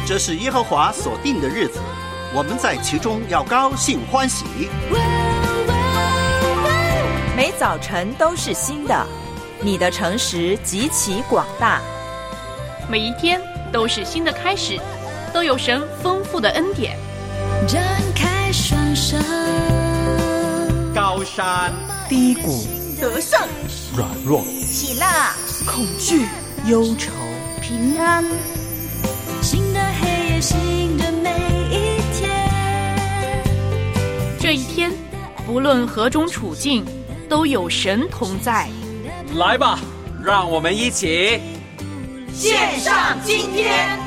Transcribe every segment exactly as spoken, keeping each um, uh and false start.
这是耶和华所定的日子，我们在其中要高兴欢喜。 每早晨都是新的，你的诚实极其广大。 每一天都是新的开始，都有神丰富的恩典。 展开双手， 高山低谷， 得胜软弱， 喜乐恐惧，忧愁， 平安。 新的黑夜，新的每一天。 这一天，不论何种处境，都有神同在。 来吧，让我们一起献上今天。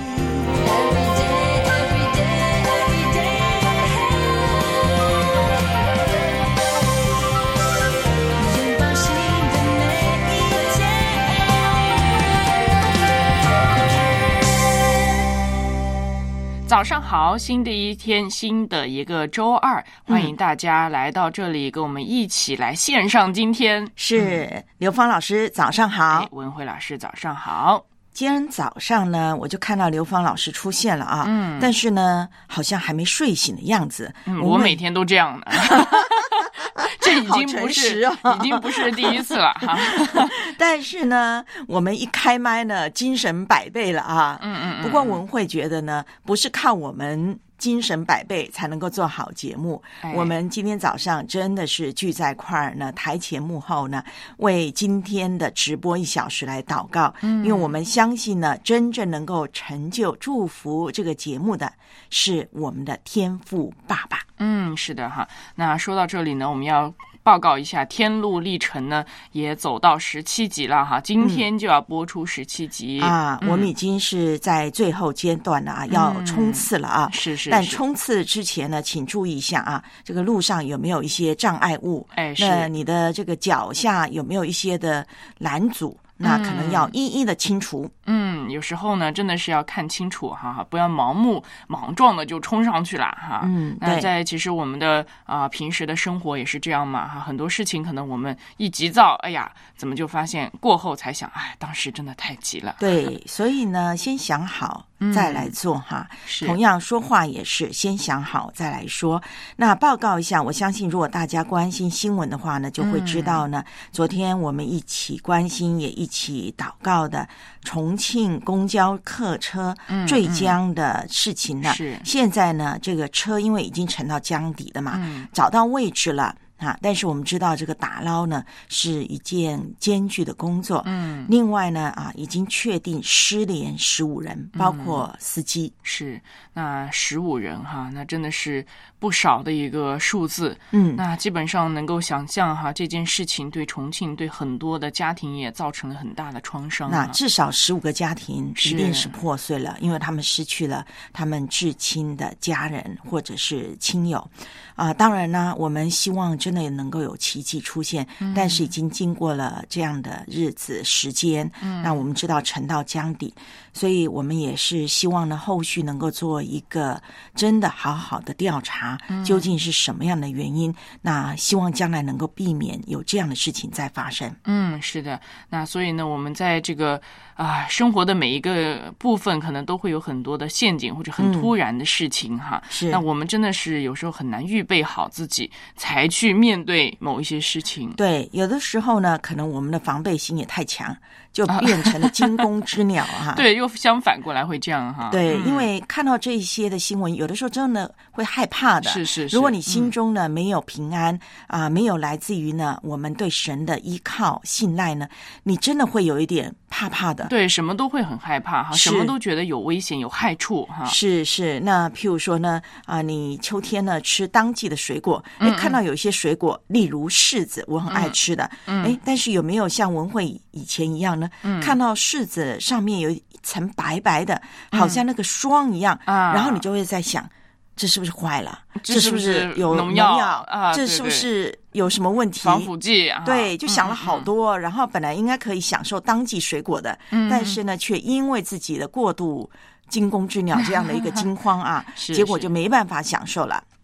早上好，新的一天，新的一个周二，欢迎大家来到这里，跟我们一起来献上今天。 是、嗯、刘芳老师早上好。 文慧老师早上好。 今天早上呢，我就看到刘芳老师出现了啊，嗯，但是呢，好像还没睡醒的样子。 嗯，我每天都这样的。这已经不是、哦、已经不是第一次了哈。 但是呢，我们一开麦呢，精神百倍了啊。嗯嗯嗯。不过文慧觉得呢，不是靠我们精神百倍才能够做好节目、哎、我们今天早上真的是聚在块儿呢，台前幕后呢，为今天的直播一小时来祷告、嗯、因为我们相信呢，真正能够成就祝福这个节目的是我们的天父爸爸。 嗯，是的哈。那说到这里呢，我们要报告一下天路历程呢，也走到十七集了哈，今天就要播出十七集、 嗯、啊、嗯，我们已经是在最后阶段了啊、嗯，要冲刺了啊， 是是是。 但冲刺之前呢，请注意一下啊，这个路上有没有一些障碍物？ 哎，是。 那你的这个脚下有没有一些的拦阻？那可能要一一的清除。 嗯，有时候呢，真的是要看清楚哈，不要盲目莽撞的就冲上去了哈。嗯，那在其实我们的啊、呃、平时的生活也是这样嘛哈，很多事情可能我们一急躁，哎呀，怎么就发现过后才想，哎，当时真的太急了。 对，所以呢，先想好再来做、嗯、哈。 是， 同样说话也是先想好再来说。那报告一下，我相信如果大家关心新闻的话呢，就会知道呢，嗯、昨天我们一起关心也一起祷告的重庆公交客车坠江的事情呢、嗯嗯、 是现在呢，这个车因为已经沉到江底了嘛、嗯、找到位置了啊，但是我们知道这个打捞呢是一件艰巨的工作。嗯，另外呢啊，已经确定失联十五人，包括司机。 嗯、是那十五人哈，那真的是不少的一个数字。嗯，那基本上能够想象哈，这件事情对重庆对很多的家庭也造成了很大的创伤。 那至少十五个家庭一定是破碎了，因为他们失去了他们至亲的家人或者是亲友。啊、呃，当然呢，我们希望真的能够有奇迹出现、嗯、但是已经经过了这样的日子时间、嗯、那我们知道沉到江底，所以我们也是希望呢后续能够做一个真的好好的调查、嗯、究竟是什么样的原因，那希望将来能够避免有这样的事情再发生。 嗯，是的。那所以呢，我们在这个啊生活的每一个部分可能都会有很多的陷阱或者很突然的事情哈、嗯、是。那我们真的是有时候很难预备好自己才去面对某一些事情。 对，有的时候呢，可能我们的防备心也太强，就变成了惊弓之鸟哈。 对，又相反过来会这样哈。 对、 嗯， 因为看到这些的新闻，有的时候真的会害怕的。 是是是。 如果你心中呢、嗯、没有平安啊、呃，没有来自于呢我们对神的依靠信赖呢，你真的会有一点怕怕的。 对，什么都会很害怕哈，什么都觉得有危险有害处哈。 是是。那譬如说呢啊、呃，你秋天呢吃当季的水果，哎、嗯嗯，看到有一些水果，例如柿子，我很爱吃的，嗯，哎，但是有没有像文慧以前一样呢？嗯，看到柿子上面有一层白白的，好像那个霜一样，啊、嗯，然后你就会在想，这是不是坏了？ 这是不是有农药啊？这是不是有什么问题？ 防腐剂啊？ 对，就想了好多、嗯嗯。然后本来应该可以享受当季水果的，嗯、但是呢，却因为自己的过度惊弓之鸟这样的一个惊慌啊，结果就没办法享受了。 嗯，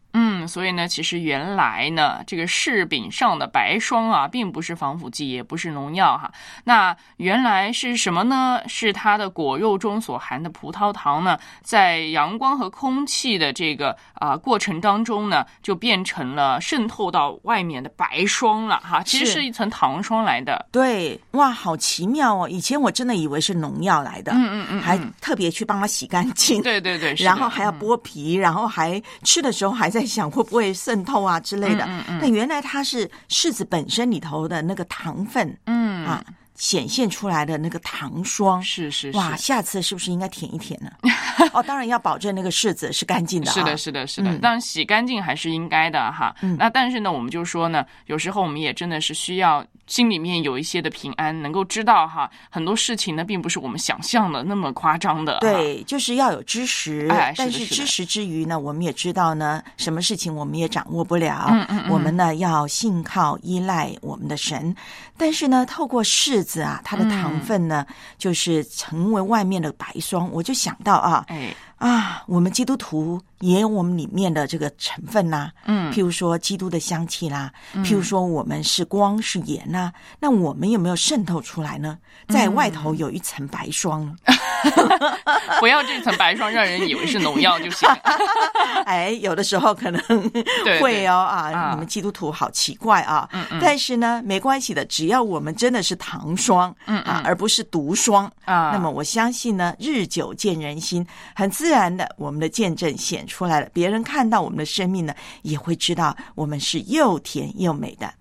嗯，所以呢，其实原来呢，这个柿饼上的白霜啊，并不是防腐剂，也不是农药哈。那原来是什么呢？是它的果肉中所含的葡萄糖呢，在阳光和空气的这个啊、呃、过程当中呢，就变成了渗透到外面的白霜了哈。其实是一层糖霜来的。 对，哇，好奇妙哦！以前我真的以为是农药来的， 嗯嗯嗯， 还特别去帮它洗干净。 对对对， 然后还要剥皮，嗯、然后还吃的时候还在想会不会渗透啊之类的。嗯嗯嗯，但原来它是柿子本身里头的那个糖分，嗯啊。显现出来的那个糖霜， 是是是， 哇！下次是不是应该舔一舔呢？哦，当然要保证那个柿子是干净的、啊。 是的，是的，是的，嗯、当然洗干净还是应该的哈。嗯、那但是呢，我们就说呢，有时候我们也真的是需要心里面有一些的平安，能够知道哈，很多事情呢并不是我们想象的那么夸张的。 对，就是要有知识， 哎、 但是知识之余呢，我们也知道呢，什么事情我们也掌握不了。 嗯嗯嗯， 我们呢要信靠依赖我们的神，但是呢，透过柿子啊，它的糖分呢，嗯、就是成为外面的白霜。我就想到啊， 哎啊，我们基督徒也有我们里面的这个成分呐、啊， 嗯， 譬如说基督的香气啦，嗯、譬如说我们是光是盐呐、啊，那我们有没有渗透出来呢？在外头有一层白霜， 嗯、不要这层白霜让人以为是农药就行。 哎，有的时候可能会哦啊，啊你们基督徒好奇怪啊， 嗯嗯， 但是呢，没关系的，只要我们真的是糖霜， 嗯嗯啊，而不是毒霜啊， 那么我相信呢，日久见人心，很自然的，我们的见证显出来了，别人看到我们的生命呢，也会知道我们是又甜又美的。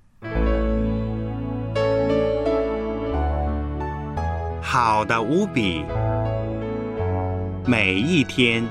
好的无比，每一天。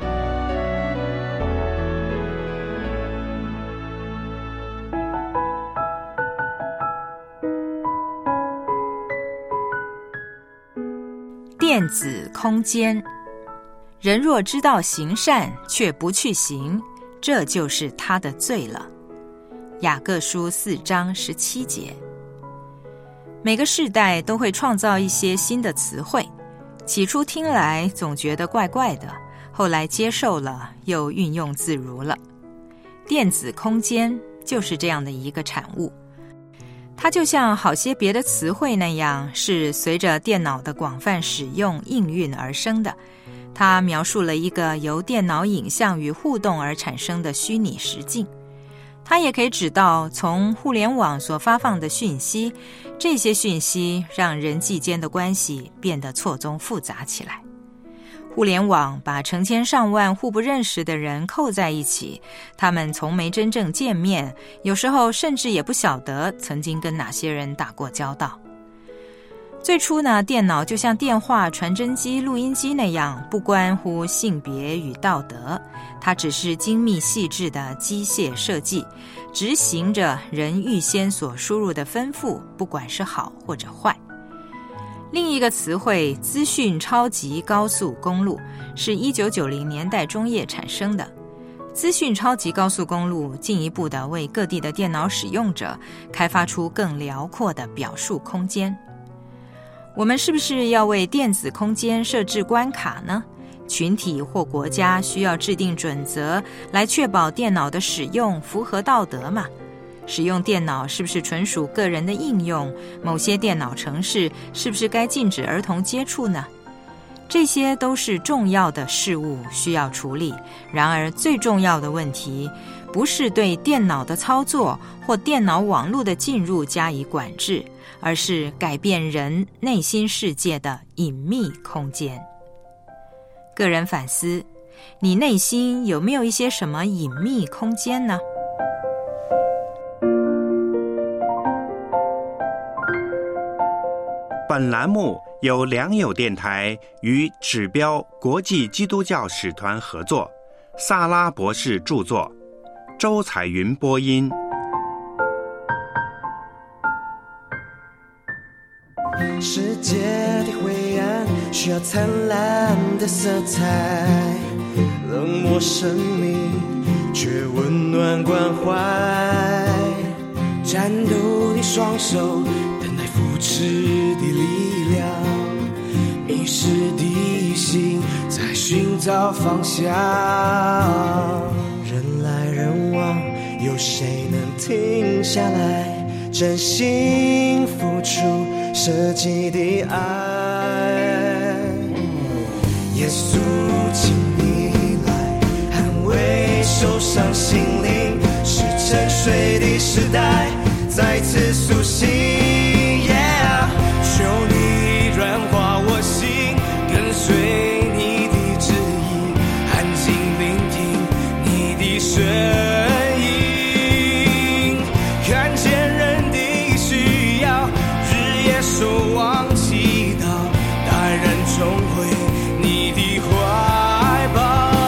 电子空间，人若知道行善，却不去行，这就是他的罪了。雅各书四章十七节。每个世代都会创造一些新的词汇，起初听来总觉得怪怪的，后来接受了，又运用自如了。电子空间就是这样的一个产物，它就像好些别的词汇那样，是随着电脑的广泛使用应运而生的。它描述了一个由电脑影像与互动而产生的虚拟实境。它也可以指到从互联网所发放的讯息，这些讯息让人际间的关系变得错综复杂起来。互联网把成千上万互不认识的人扣在一起，他们从没真正见面，有时候甚至也不晓得曾经跟哪些人打过交道。最初呢，电脑就像电话、传真机、录音机那样，不关乎性别与道德，它只是精密细致的机械设计，执行着人预先所输入的吩咐，不管是好或者坏。另一个词汇资讯超级高速公路是一九九零年代中叶产生的。资讯超级高速公路进一步的为各地的电脑使用者开发出更辽阔的表述空间。我们是不是要为电子空间设置关卡呢？群体或国家需要制定准则来确保电脑的使用符合道德嘛？使用电脑是不是纯属个人的应用？某些电脑程式是不是该禁止儿童接触呢？这些都是重要的事务需要处理。然而最重要的问题不是对电脑的操作或电脑网络的进入加以管制，而是改变人内心世界的隐秘空间。个人反思，你内心有没有一些什么隐秘空间呢？ 本栏目由良友电台与指标国际基督教使团合作，萨拉博士著作，周彩云播音。 世界的灰暗需要灿烂的色彩，冷漠生命却温暖关怀，战斗的双手等待扶持的力量，迷失的心在寻找方向，人来人往有谁能停下来真心付出舍己的爱？耶稣，请你来安慰受伤心灵，是沉睡的时代再次苏醒。 Yeah， 求你软化我心，跟随你的旨意，安静聆听你的声音，看见人的需要，日夜守望祈祷，带人重回你的怀抱。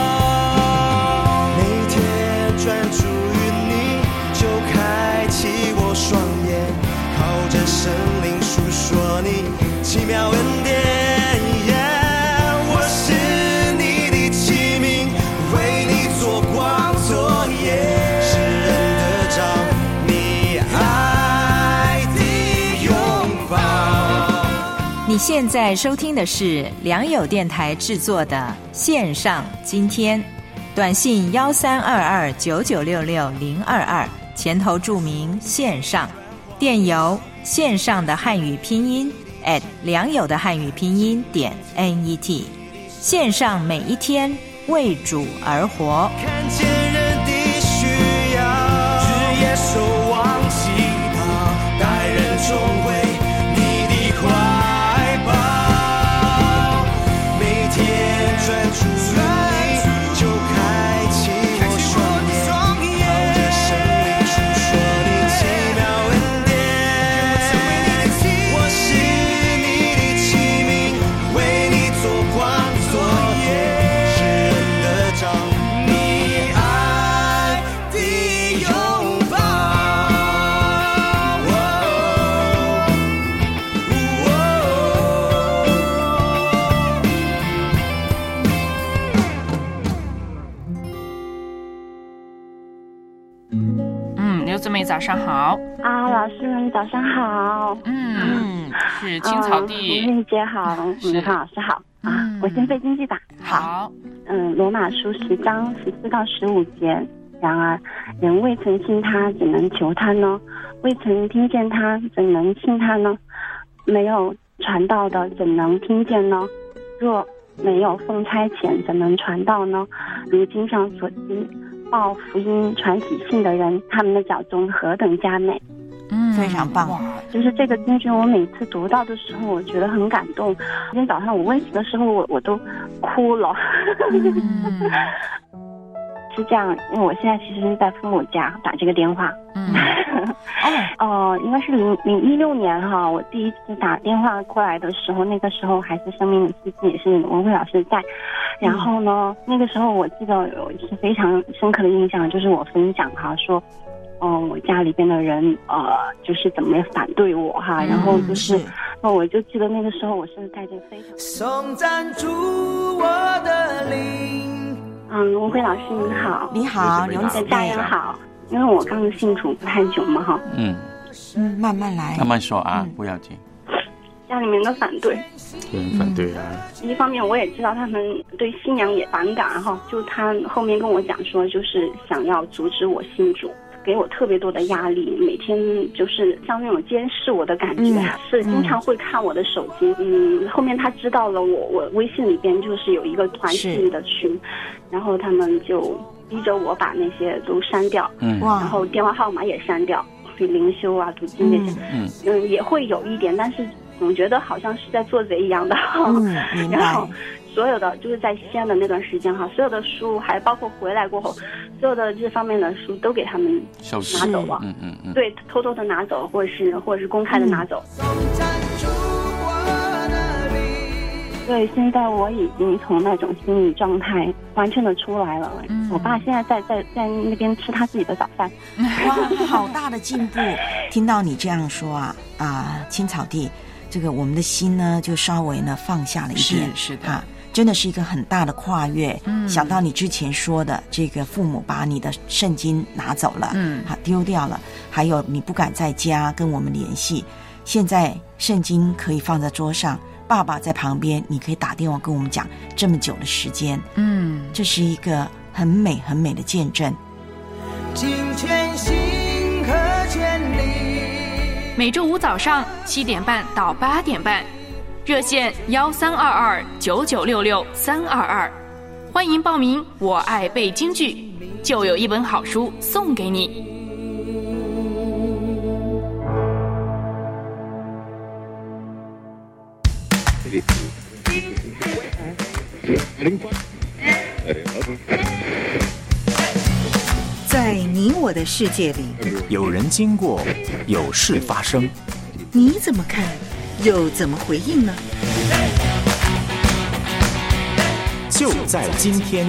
每天专注于你，就开启我双眼，靠着圣灵述说你奇妙恩典。Yeah， 我是你的器皿，为你做光作业，是人的照，你爱的拥抱。 你现在收听的是良友电台制作的线上今天，短信幺三二二九九六六零二二，前头注明线上，电邮线上的汉语拼音 at 良友的汉语拼音点 net， 线上每一天为主而活。 看见人的需要，日夜守望祈祷，带人重回你的怀抱。每天专注于你，就开启我双眼，靠着圣灵述说你奇妙恩典。我是你的器皿，为你做光作业，是人的照，你爱的拥抱。 嗯，刘姊妹早上好。 啊，老师们早上好。 嗯， 嗯， 是青草地。 丽姐好， 是康老师好。啊， 嗯我先背经济吧。 好， 嗯，罗马书十章十四到十五节。然而，人未曾信他，怎能求他呢？未曾听见他，怎能信他呢？没有传道的，怎能听见呢？若没有奉差遣，怎能传道呢？如经上所记，报福音、传喜信的人，他们的脚中何等佳美！ 嗯， 非常棒哇， 就是这个经句，我每次读到的时候，我觉得很感动。今天早上我温习的时候，我我都哭了。 嗯是这样，因为我现在其实是在父母家打这个电话。 嗯， 哦，呃，应该是零零一六年哈，我第一次打电话过来的时候，那个时候还是生命的司机，也是文慧老师在。然后呢，嗯、那个时候我记得有一次非常深刻的印象，就是我分享哈说。嗯、呃，我家里边的人呃，就是怎么反对我哈，然后就是，那、嗯、我就记得那个时候我是带着非常颂赞主我的灵。 嗯，文辉老师您好。 你好，刘姊妹， 家人好。因为我刚信主不太久嘛哈。 嗯嗯，慢慢来， 慢慢说啊， 嗯、 不要紧。 家里面的反对， 有人反对啊。 一方面我也知道他们对信仰也反感哈，就他后面跟我讲说，就是想要阻止我信主。给我特别多的压力，每天就是像那种监视我的感觉，嗯、是经常会看我的手机。嗯，后面他知道了我，我微信里边就是有一个团体的群，然后他们就逼着我把那些都删掉，嗯，然后电话号码也删掉，灵修啊、读经这些，嗯嗯，也会有一点，但是总觉得好像是在做贼一样的。 嗯，明白。 然后所有的就是在西安的那段时间哈，所有的书还包括回来过后，所有的这方面的书都给他们拿走了， 嗯嗯嗯， 对，偷偷的拿走，或者是或者是公开的拿走。对，现在我已经从那种心理状态完全的出来了。嗯、我爸现在在在在那边吃他自己的早饭。 哇，好大的进步！听到你这样说啊啊，青草地，这个我们的心呢就稍微呢放下了一点， 是是的。 啊真的是一个很大的跨越。嗯，想到你之前说的这个父母把你的圣经拿走了，嗯，丢掉了，还有你不敢在家跟我们联系，现在圣经可以放在桌上，爸爸在旁边，你可以打电话跟我们讲这么久的时间，嗯，这是一个很美很美的见证。 今天每周五早上七点半到八点半，热线幺三二二九九六六三二二，欢迎报名。我爱背京剧，就有一本好书送给你。 在你我的世界里， 有人经过，有事发生， 你怎么看，又怎么回应呢？ 就在今天。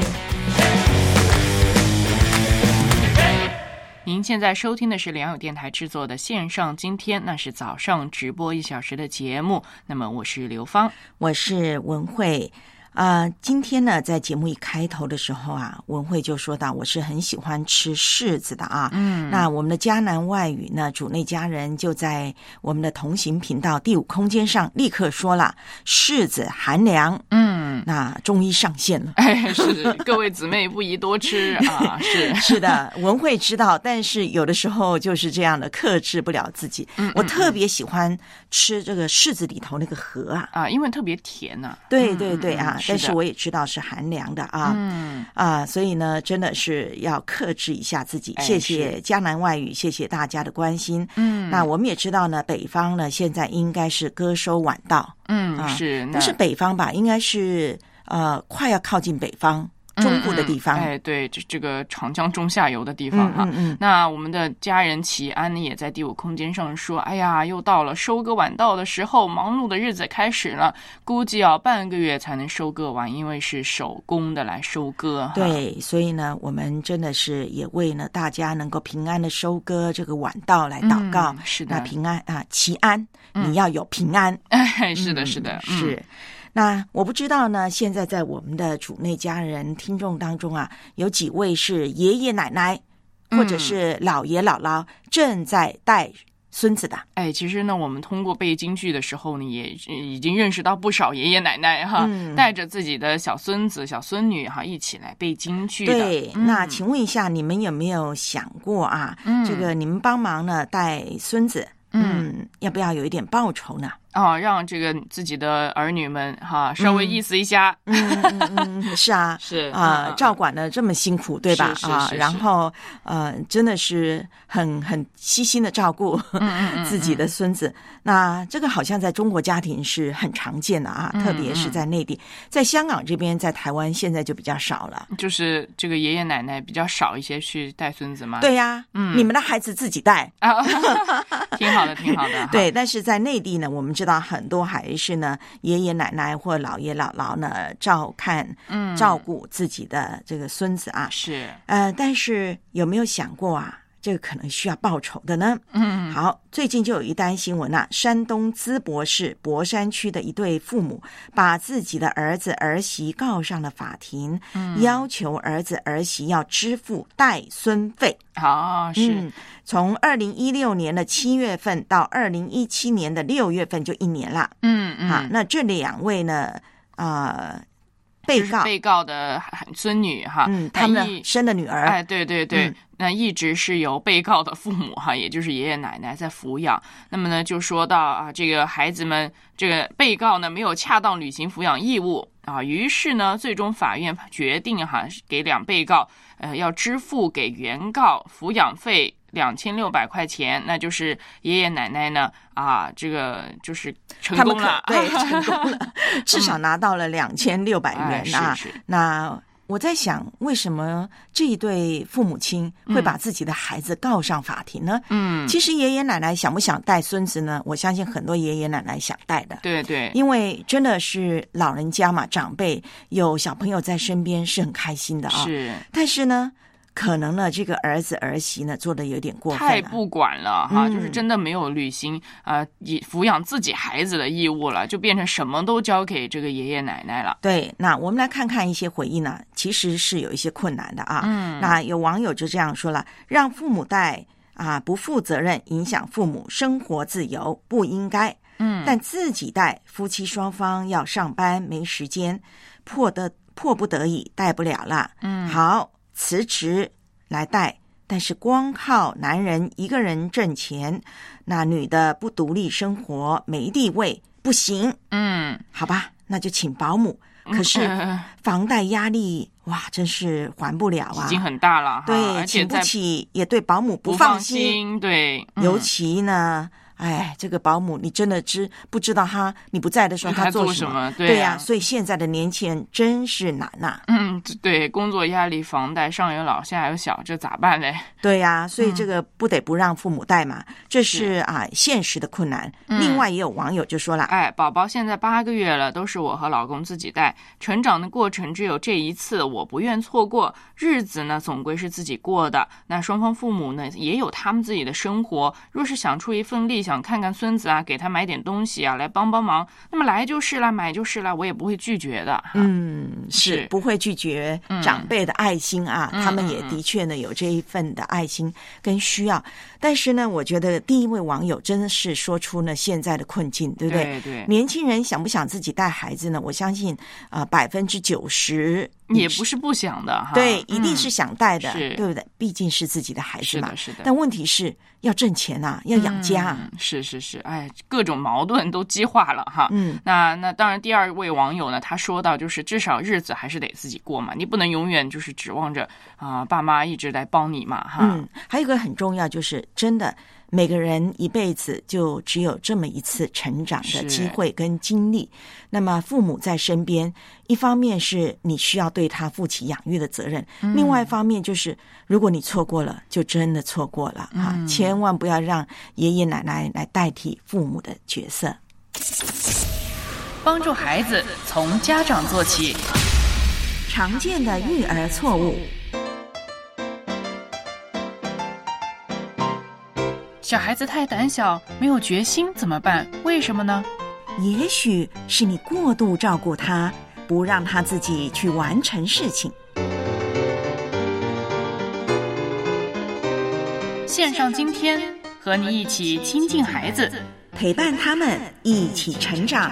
您现在收听的是良友电台制作的线上今天，那是早上直播一小时的节目。那么我是刘芳， 我是文慧。啊、呃，今天呢，在节目一开头的时候啊，文慧就说到，我是很喜欢吃柿子的啊。嗯，那我们的迦南外语呢，主内家人就在我们的同行频道第五空间上立刻说了，柿子寒凉。嗯，那终于上线了。 哎，是各位姊妹不宜多吃啊。是是的，文慧知道，但是有的时候就是这样的，克制不了自己。嗯，我特别喜欢吃这个柿子里头那个核啊， 啊，因为特别甜呐、啊。 对对对啊。嗯嗯，但是我也知道是寒凉的啊，嗯啊，所以呢，真的是要克制一下自己。哎、谢谢迦南外语，谢谢大家的关心。嗯，那我们也知道呢，北方呢现在应该是割收晚稻，嗯，啊、是，不是北方吧？应该是呃，快要靠近北方。中部的地方， 嗯嗯、哎，对，这这个长江中下游的地方哈、嗯嗯嗯。那我们的家人齐安呢，也在第五空间上说：“哎呀，又到了收割晚稻的时候，忙碌的日子开始了，估计要半个月才能收割完，因为是手工的来收割。” 对，所以呢，我们真的是也为呢大家能够平安的收割这个晚稻来祷告。嗯、是的，那平安啊，齐安、嗯，你要有平安。 哎，是的，是的， 嗯、是。那我不知道呢，现在在我们的主内家人听众当中啊，有几位是爷爷奶奶或者是姥爷姥姥正在带孙子的。 哎，其实呢，我们通过背京剧的时候呢，也已经认识到不少爷爷奶奶哈，嗯、带着自己的小孙子、小孙女哈一起来背京剧的。 对、嗯，那请问一下，你们有没有想过啊？嗯、这个你们帮忙呢带孙子，嗯，嗯要不要有一点报酬呢？ 哦，让这个自己的儿女们哈稍微意思一下， 嗯嗯嗯嗯，是啊， 是啊、呃，照管的这么辛苦，对吧？啊，然后呃，真的是很很悉心的照顾自己的孙子。嗯嗯嗯嗯，那这个好像在中国家庭是很常见的啊，嗯嗯，特别是在内地，在香港这边，在台湾现在就比较少了。 就是这个爷爷奶奶比较少一些去带孙子嘛。 对呀、啊，嗯，你们的孩子自己带啊，挺好的，挺好的。 对，但是在内地呢，我们知道很多还是呢爷爷奶奶或姥爷姥姥呢照看、嗯、照顾自己的这个孙子啊。 是， 呃，但是有没有想过啊？这个可能需要报酬的呢。嗯，好，最近就有一单新闻啊，山东淄博市博山区的一对父母把自己的儿子儿媳告上了法庭，嗯、要求儿子儿媳要支付带孙费。 啊、哦，是、 嗯、从二零一六年的七月份到二零一七年的六月份，就一年了。嗯嗯，啊，那这两位呢，啊、呃。被告、 就是、被告的孙女哈， 嗯，他们生的女儿， 哎，对对对、嗯，那一直是由被告的父母哈，也就是爷爷奶奶在抚养。那么呢，就说到啊，这个孩子们，这个被告呢没有恰当履行抚养义务啊，于是呢，最终法院决定哈，给两被告呃要支付给原告抚养费两千六百块钱，那就是爷爷奶奶呢啊，这个就是成功了， 对，成功了，至少拿到了两千六百元啊、哎。是是，那我在想，为什么这一对父母亲会把自己的孩子告上法庭呢？嗯，其实爷爷奶奶想不想带孙子呢？我相信很多爷爷奶奶想带的。 对对， 因为真的是老人家嘛，长辈有小朋友在身边是很开心的啊。 是， 但是呢，可能呢，这个儿子儿媳呢做的有点过分了， 太不管了哈、嗯，就是真的没有履行啊，以、呃、抚养自己孩子的义务了，就变成什么都交给这个爷爷奶奶了。 对，那我们来看看一些回应呢，其实是有一些困难的啊。嗯，那有网友就这样说了：让父母带啊，不负责任，影响父母生活自由，不应该。嗯，但自己带，夫妻双方要上班，没时间，迫得迫不得已带不了了。嗯，好。辞职来带但是光靠男人一个人挣钱，那女的不独立生活，没地位，不行。 嗯， 好吧，那就请保姆。可是房贷压力哇，真是还不了啊， 已经很大了哈。 对， 而且请不起，也对保姆不放放心。 对、嗯， 尤其呢。哎，这个保姆你真的知不知道他你不在的时候他做什么？ 什么对呀、啊， 对呀、啊，所以现在的年轻人真是难呐、啊。 嗯，对，工作压力、房贷，上有老下有小，这咋办嘞？ 对呀、啊，所以这个不得不让父母带嘛，嗯、这是啊现实的困难、嗯。另外也有网友就说了， 哎，宝宝现在八个月了，都是我和老公自己带，成长的过程只有这一次，我不愿错过。日子呢，总归是自己过的。那双方父母呢，也有他们自己的生活。若是想出一份力，想看看孙子啊，给他买点东西啊，来帮帮忙，那么来就是了，买就是了，我也不会拒绝的。 嗯，是不会拒绝长辈的爱心啊， 嗯、 他们也的确呢有这一份的爱心跟需要。但是呢，我觉得第一位网友真的是说出呢现在的困境，对不对？ 对对。 年轻人想不想自己带孩子呢？我相信啊，百分之九十也不是不想的哈。 对，一定是想带的， 嗯、 对不对？毕竟是自己的孩子嘛。 是的，是的。 但问题是要挣钱啊，要养家、啊嗯。是是是，哎，各种矛盾都激化了哈。 嗯， 那那当然，第二位网友呢，他说到就是至少日子还是得自己过嘛，你不能永远就是指望着啊、呃、爸妈一直来帮你嘛哈。 嗯，还有一个很重要就是真的。每个人一辈子就只有这么一次成长的机会跟经历，那么父母在身边，一方面是你需要对他负起养育的责任、嗯、另外一方面就是如果你错过了就真的错过了、嗯、啊！千万不要让爷爷奶奶来代替父母的角色。 帮助孩子从家长做起， 常见的育儿错误。 小孩子太胆小，没有决心怎么办？为什么呢？ 也许是你过度照顾他，不让他自己去完成事情。 线上今天，和你一起亲近孩子， 陪伴他们一起成长。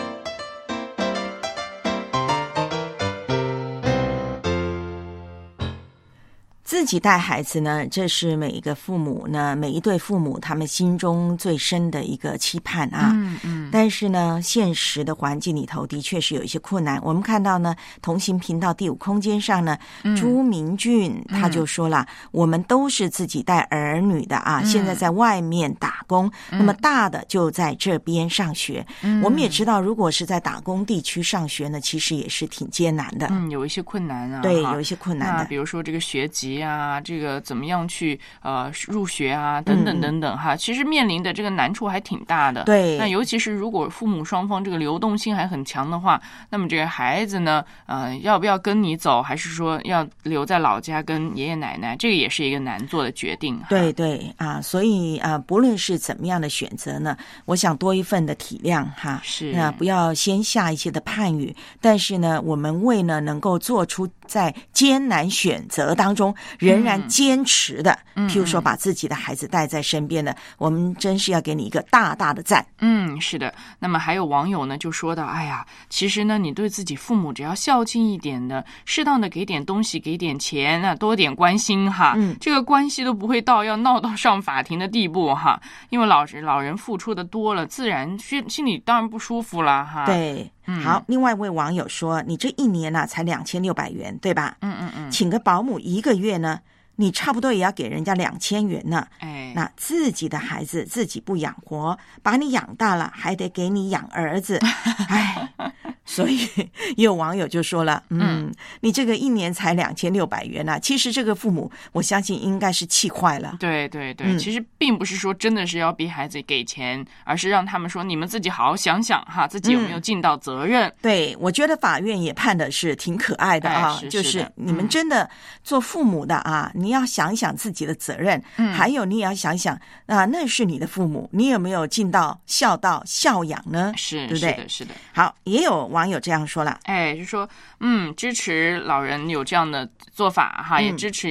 自己带孩子呢，这是每一个父母呢，每一对父母他们心中最深的一个期盼啊。 嗯嗯。 但是呢，现实的环境里头的确是有一些困难。我们看到呢，同行频道第五空间上呢，嗯、朱明俊他就说了、嗯，我们都是自己带儿女的啊，嗯、现在在外面打工、嗯，那么大的就在这边上学。嗯、我们也知道，如果是在打工地区上学呢，其实也是挺艰难的。 嗯，有一些困难啊。 对，有一些困难的。 比如说这个学籍啊，这个怎么样去呃入学啊，等等等等哈、嗯，其实面临的这个难处还挺大的。 对， 那尤其是如果父母双方这个流动性还很强的话，那么这个孩子呢，呃，要不要跟你走，还是说要留在老家跟爷爷奶奶，这个也是一个难做的决定。 对对啊，所以啊，不论是怎么样的选择呢，我想多一份的体谅哈， 是那不要先下一些的判语，但是呢，我们为呢能够做出在艰难选择当中仍然坚持的、嗯、譬如说把自己的孩子带在身边的、嗯、我们真是要给你一个大大的赞。 嗯，是的。那么还有网友呢就说到，哎呀，其实呢你对自己父母只要孝敬一点的，适当的给点东西，给点钱啊，多点关心哈、 嗯、 这个关系都不会到要闹到上法庭的地步哈，因为老老人付出的多了，自然心心里当然不舒服了哈。 对，好，另外一位网友说，你这一年呢、啊、才两千六百元对吧？ 嗯嗯嗯， 请个保姆一个月呢，你差不多也要给人家两千元呢。 哎， 那自己的孩子自己不养活，把你养大了，还得给你养儿子，哎。所以也有网友就说了，嗯，嗯你这个一年才两千六百元啊，其实这个父母我相信应该是气坏了。 对对对、 嗯， 其实并不是说真的是要逼孩子给钱，而是让他们说你们自己好好想想哈，自己有没有尽到责任。 嗯、对，我觉得法院也判的是挺可爱的啊， 哎、是就是你们真的做父母的啊，嗯、你要想一想自己的责任，嗯、还有你也要想一想啊，那是你的父母，你有没有尽到孝道孝养呢？ 是， 对不对？ 是的，是的。 好，也有网友这样说了， 哎，就说嗯，支持老人有这样的做法哈， 嗯、 也支持要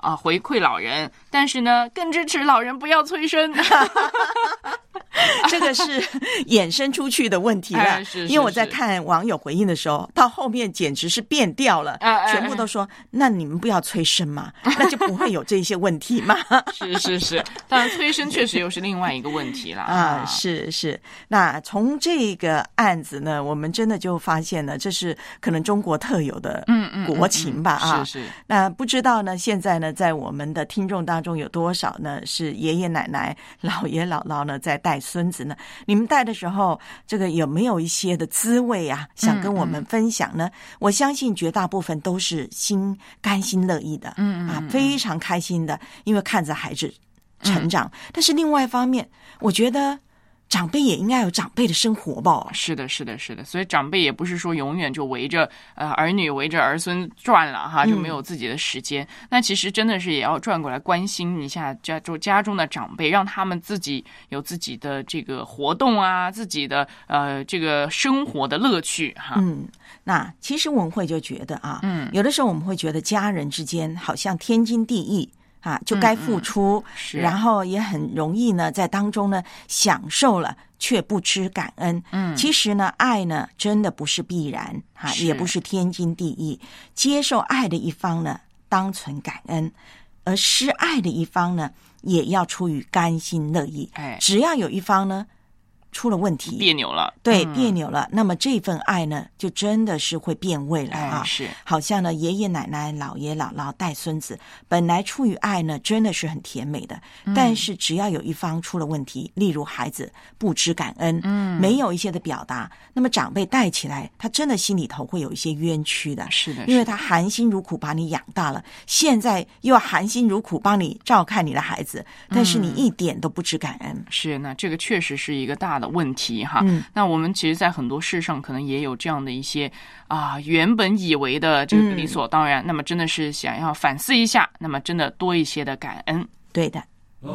啊回馈老人，但是呢，更支持老人不要催生。 这个是衍生出去的问题了， 哎、是是是， 因为我在看网友回应的时候，到后面简直是变调了， 哎哎、 全部都说：“那你们不要催生嘛，那就不会有这些问题嘛。” 是是是，当然催生确实又是另外一个问题了啊！是是，那从这个案子呢，我们真的就发现了，这是可能中国特有的国情吧？ 嗯嗯嗯嗯、 啊， 是是。 那不知道呢，现在呢，在我们的听众当中有多少呢是爷爷奶奶、姥爷姥姥呢在带孙子呢？你们带的时候，这个有没有一些的滋味啊？想跟我们分享呢？嗯嗯，我相信绝大部分都是心甘心乐意的， 嗯嗯啊，非常开心的，因为看着孩子成长。 嗯、 但是另外一方面，我觉得长辈也应该有长辈的生活吧？ 是的，是的，是的。所以长辈也不是说永远就围着呃儿女围着儿孙转了哈，就没有自己的时间。嗯、那其实真的是也要转过来关心一下家中家中的长辈，让他们自己有自己的这个活动啊，自己的呃这个生活的乐趣哈。 嗯，那其实我们会就觉得啊，嗯，有的时候我们会觉得家人之间好像天经地义。啊，就该付出， 嗯、 然后也很容易呢，在当中呢享受了，却不知感恩。 嗯， 其实呢，爱呢真的不是必然啊，也不是天经地义。接受爱的一方呢，当存感恩；而施爱的一方呢，也要出于甘心乐意。 哎， 只要有一方呢出了问题， 别扭了， 对， 嗯、 别扭了，那么这份爱呢，就真的是会变味了啊！ 哎、是， 好像呢，爷爷奶奶、姥爷姥姥带孙子，本来出于爱呢，真的是很甜美的。 嗯、 但是只要有一方出了问题，例如孩子不知感恩，嗯，没有一些的表达，那么长辈带起来，他真的心里头会有一些冤屈的。 是的， 因为他含辛茹苦把你养大了，现在又要含辛茹苦帮你照看你的孩子，但是你一点都不知感恩。 嗯、是，那这个确实是一个大的问题哈。 嗯， 那我们其实在很多事上可能也有这样的一些啊、呃，原本以为的这个理所当然、嗯、那么真的是想要反思一下，那么真的多一些的感恩。 对的，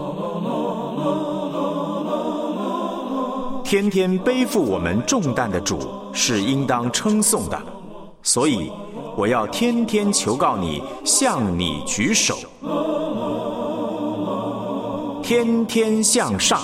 天天背负我们重担的主是应当称颂的，所以我要天天求告你，向你举手，天天向上。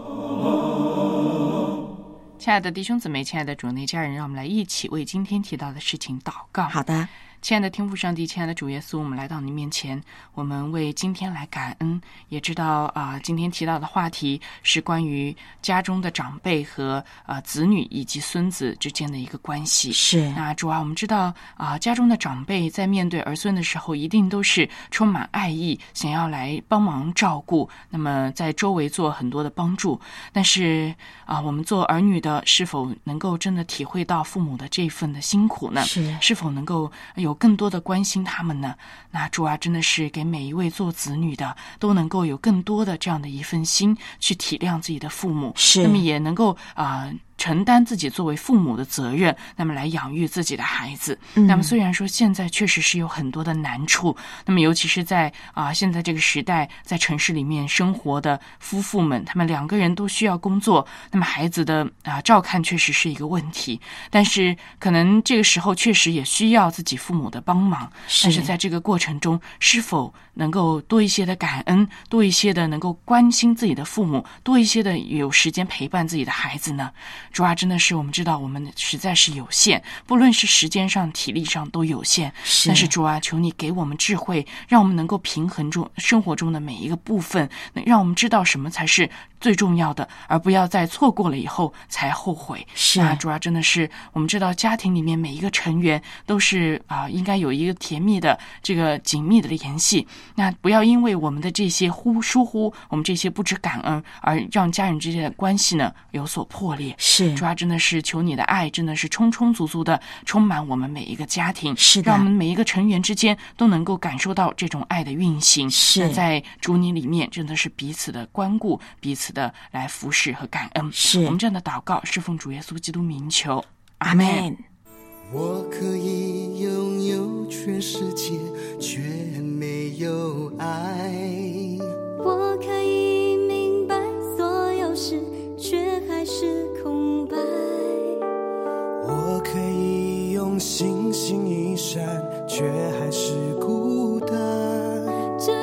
亲爱的弟兄姊妹，亲爱的主内家人，让我们来一起为今天提到的事情祷告。 好的， 亲爱的天父上帝，亲爱的主耶稣，我们来到你面前，我们为今天来感恩，也知道啊、呃，今天提到的话题是关于家中的长辈和呃子女以及孙子之间的一个关系。 是， 那主啊，我们知道啊、呃，家中的长辈在面对儿孙的时候，一定都是充满爱意，想要来帮忙照顾，那么在周围做很多的帮助。但是啊、呃，我们做儿女的，是否能够真的体会到父母的这份的辛苦呢？ 是， 是否能够有更多的关心他们呢？那主啊，真的是给每一位做子女的都能够有更多的这样的一份心去体谅自己的父母， 是， 那么也能够啊、呃承担自己作为父母的责任，那么来养育自己的孩子。 嗯、 那么虽然说现在确实是有很多的难处，那么尤其是在啊、呃、现在这个时代，在城市里面生活的夫妇们，他们两个人都需要工作，那么孩子的啊、呃、照看确实是一个问题。但是可能这个时候确实也需要自己父母的帮忙， 是， 但是在这个过程中，是否能够多一些的感恩，多一些的能够关心自己的父母，多一些的有时间陪伴自己的孩子呢？主啊，真的是我们知道我们实在是有限，不论是时间上体力上都有限， 是， 但是主啊，求你给我们智慧，让我们能够平衡中生活中的每一个部分，让我们知道什么才是最重要的，而不要在错过了以后才后悔。 是啊，主啊，真的是我们知道家庭里面每一个成员都是啊、呃，应该有一个甜蜜的这个紧密的联系，那不要因为我们的这些忽疏忽，我们这些不知感恩，而让家人之间的关系呢有所破裂。 是， 主啊，真的是求你的爱真的是充充足足的充满我们每一个家庭， 是的， 让我们每一个成员之间都能够感受到这种爱的运行。 是， 在主你里面真的是彼此的关顾，彼此的来服侍和感恩。 是， 我们这样的祷告是奉主耶稣基督名求， 阿们。 我可以拥有全世界，却没有爱。 我可以明白所有事，却还是空白。 我可以用星星一闪，却还是孤单。 这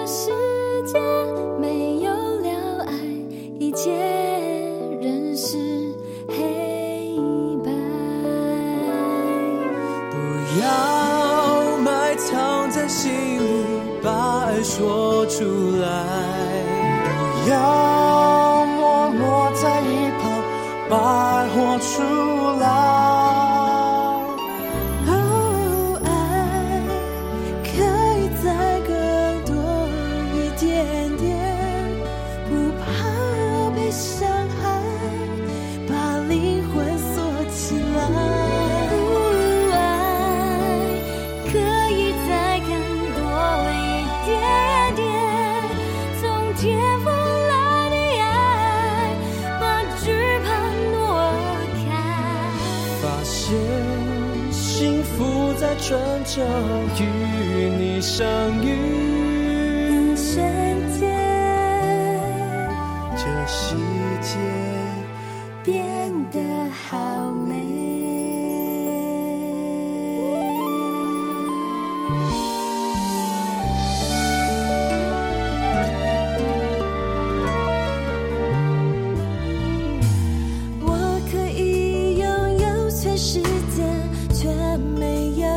在心里，把爱说出来，不要默默在一旁，把爱活出来。转角与你相遇， 瞬间， 这世界变得好美。我可以拥有全世界，却没有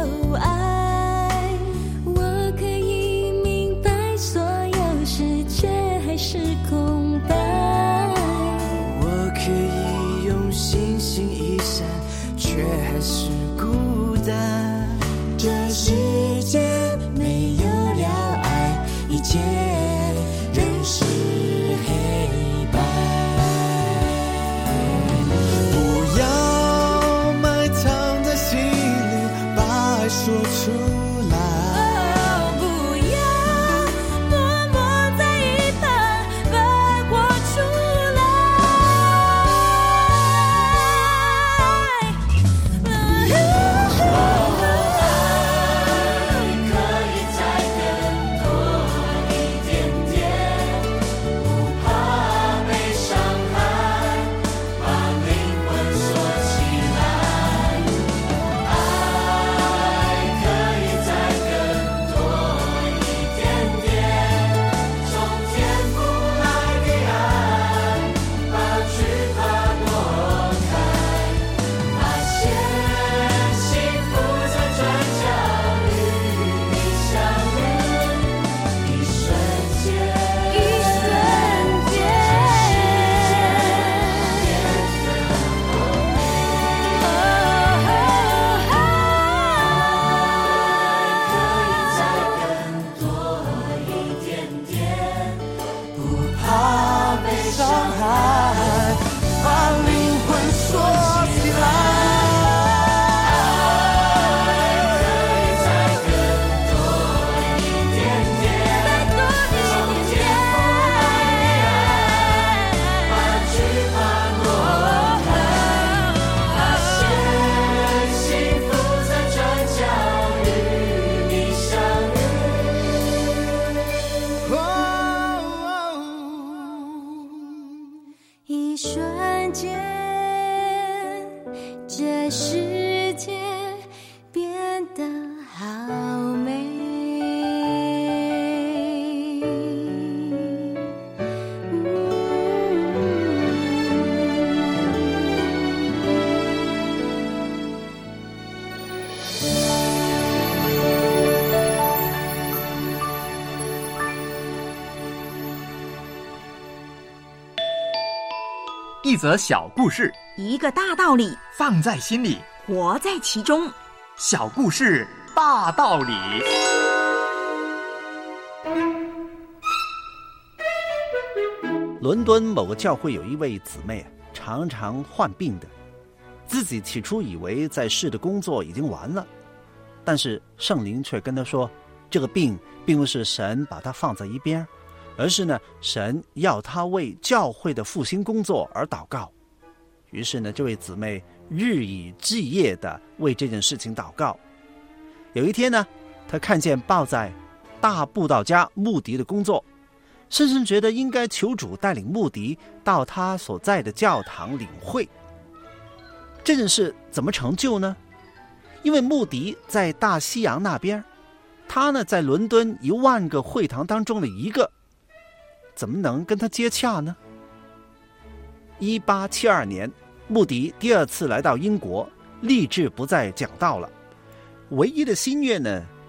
是空白， 我可以用星星一闪，却还是孤单。这世界没有了爱，一切仍是黑白。不要埋藏在心里，把爱说出来。 一则小故事， 一个大道理， 放在心里， 活在其中。 小故事大道理。 伦敦某个教会有一位姊妹，常常患病的，自己起初以为在世的工作已经完了，但是圣灵却跟她说，这个病并不是神把她放在一边，而是呢，神要她为教会的复兴工作而祷告。于是呢，这位姊妹日以继夜地为这件事情祷告。有一天呢，她看见报在大布道家穆迪的工作，深深觉得应该求主带领穆迪到他所在的教堂领会。这件事怎么成就呢？因为穆迪在大西洋那边，他呢在伦敦一万个会堂当中的一个，怎么能跟他接洽呢？一八七二年，穆迪第二次来到英国，立志不再讲道了。唯一的心愿呢，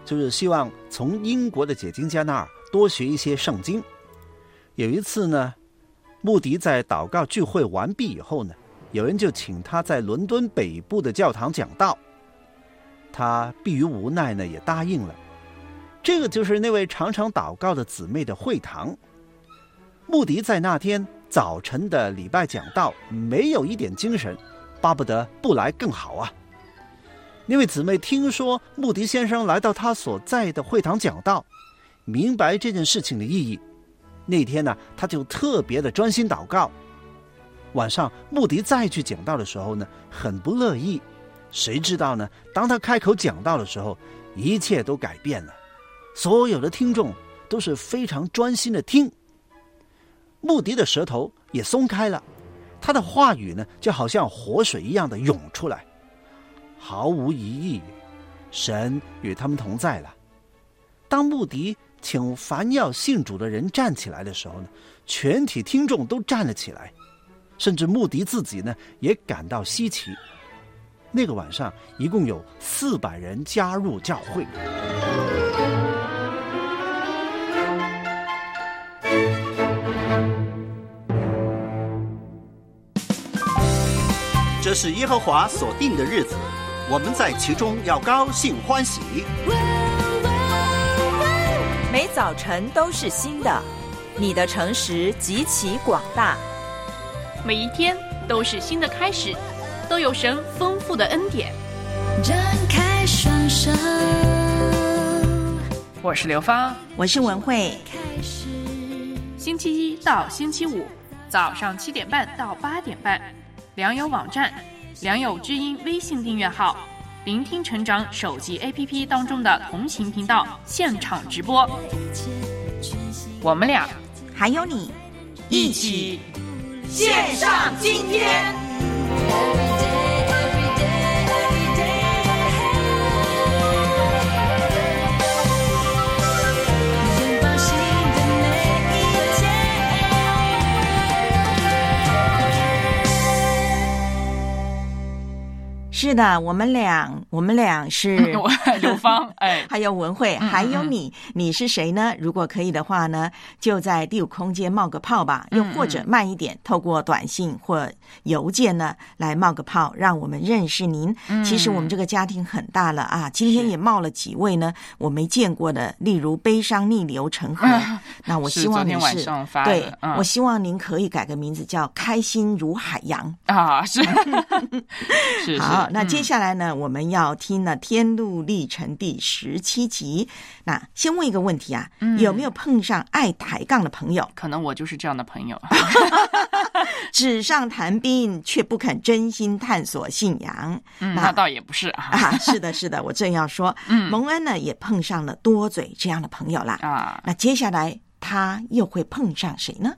就是希望从英国的解经家那儿多学一些圣经。有一次呢，穆迪在祷告聚会完毕以后呢，有人就请他在伦敦北部的教堂讲道，他迫于无奈呢，也答应了。这个就是那位常常祷告的姊妹的会堂。穆迪在那天早晨的礼拜讲道没有一点精神，巴不得不来更好啊。那位姊妹听说穆迪先生来到他所在的会堂讲道，明白这件事情的意义。那天呢，他就特别的专心祷告。晚上穆迪再去讲道的时候呢，很不乐意。谁知道呢，当他开口讲道的时候，一切都改变了。所有的听众都是非常专心的听。穆迪的舌头也松开了，他的话语呢，就好像活水一样的涌出来。毫无疑义，神与他们同在了。当穆迪请凡要信主的人站起来的时候呢，全体听众都站了起来，甚至穆迪自己呢也感到稀奇。那个晚上一共有四百人加入教会。 这是耶和华所定的日子，我们在其中要高兴欢喜。 每早晨都是新的，你的诚实极其广大。 每一天都是新的开始，都有神丰富的恩典。 张开双手， 我是刘芳， 我是文慧。 星期一到星期五早上七点半到八点半，良友网站、良友知音微信订阅号、聆听成长手机 A P P 当中的同行频道现场直播，我们俩还有你一起线上今天。 是的，我们俩，我们俩是刘芳，哎， 还有文慧， 嗯、 还有你，你是谁呢？如果可以的话呢，就在第五空间冒个泡吧，又或者慢一点，透过短信或邮件呢来冒个泡，让我们认识您。嗯、其实我们这个家庭很大了啊，今天也冒了几位呢我没见过的，例如悲伤逆流成河。嗯、那我希望你是, 是对、嗯，我希望您可以改个名字叫开心如海洋啊，是是好。那接下来呢、嗯、我们要听了天路历程第十七集。那先问一个问题啊、嗯、有没有碰上爱抬杠的朋友？ 可能我就是这样的朋友纸上谈兵却不肯真心探索信仰、 嗯、那, 那倒也不是 啊, 啊是的是的，我正要说、嗯、蒙恩呢也碰上了多嘴这样的朋友啦啊。那接下来他又会碰上谁呢？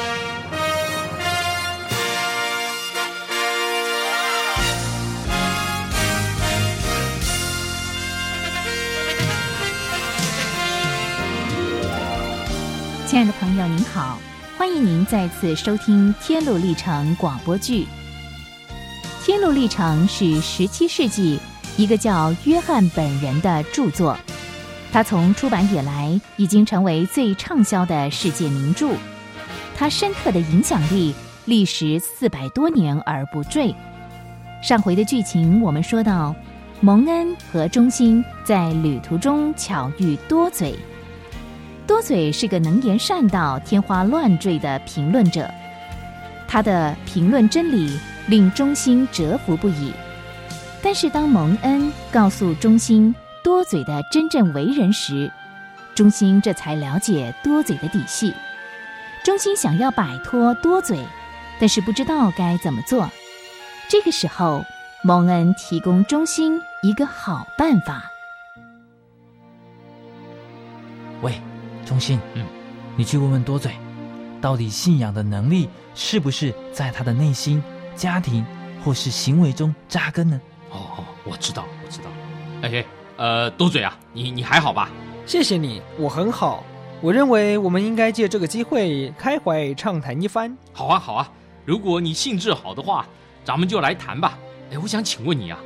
亲爱的朋友您好，欢迎您再次收听天路历程广播剧。天路历程是十七世纪一个叫约翰本人的著作，他从出版以来已经成为最畅销的世界名著，他深刻的影响力历时四百多年而不坠。上回的剧情我们说到，蒙恩和忠心在旅途中巧遇多嘴。多嘴是个能言善道、天花乱坠的评论者，他的评论真理令忠心折服不已。但是当蒙恩告诉忠心多嘴的真正为人时，忠心这才了解多嘴的底细。忠心想要摆脱多嘴，但是不知道该怎么做。这个时候，蒙恩提供忠心一个好办法。 喂，忠心，嗯，你去问问多嘴，到底信仰的能力是不是在他的内心、家庭或是行为中扎根呢？ 哦哦，我知道，我知道。哎，呃，多嘴啊，你你还好吧？ 谢谢你，我很好。我认为我们应该借这个机会开怀畅谈一番。 好啊，好啊，如果你兴致好的话，咱们就来谈吧。哎，我想请问你啊，